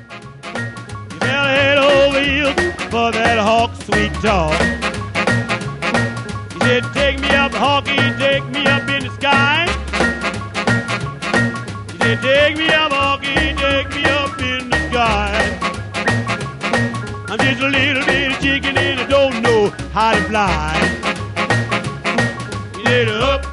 You fell head over heels for that hawk sweet talk. You said, take me up, Hawky, take me up in the sky. You said, take me up, Hawky, take me up in the sky. I'm just a little bitty chicken and I don't know how to fly. You said, up.